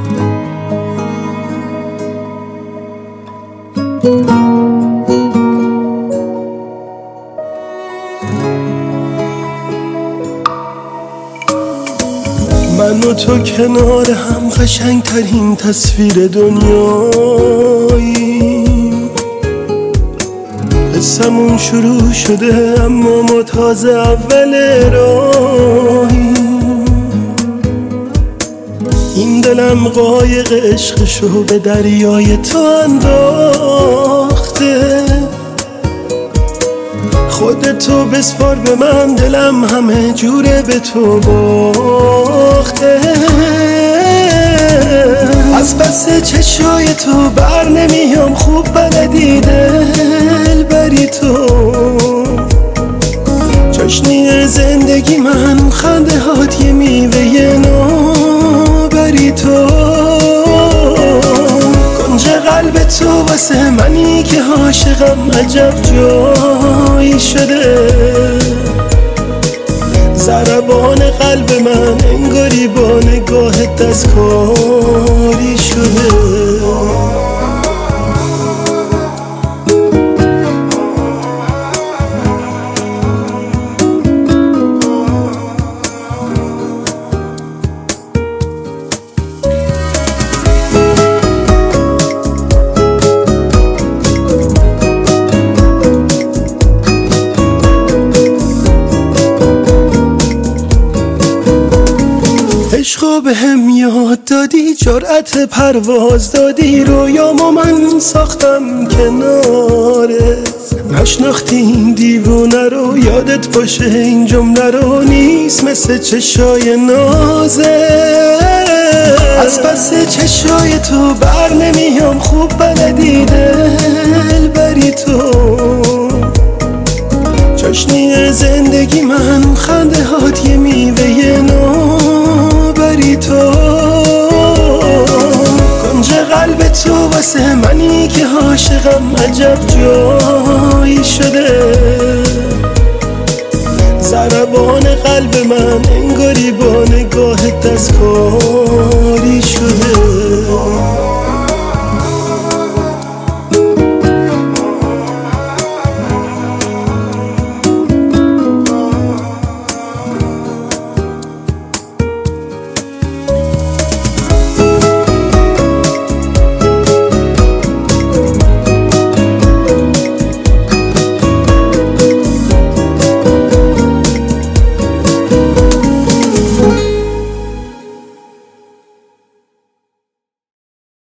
من و تو کنار هم قشنگترین تصویر دنیاییم. قصمون شروع شده اما ما تازه اول راهیم. این دلم قایق عشقشو به دریای تو انداخته. خودتو بسپار به من، دلم همه جوره به تو باخته. از پس چشای تو بر نمیام، خوب بلدی دل بری تو. جشنی زندگی من، خنده هات یه میوه نوبری تو. کنج قلب تو واسه منی که عاشقم عجب جایی شده. ضربان قلب من انگاری با نگاهت دستکاری شده. عشقو به هم یاد دادی، جرأت پرواز دادی، رویامو من ساختم کنارت. نشناختی این دیوونه رو، یادت باشه این جمله رو، نیست مثل چشای نازه. از پس چشای تو بر نمیام، خوب بلدی دل بری تو. جشنی زندگی من، خنده هات یه میوه نوبری تو. کنج قلب تو واسه منی که عاشقم عجب جایی شده. ضربان قلب من انگاری با نگاهت دستکاری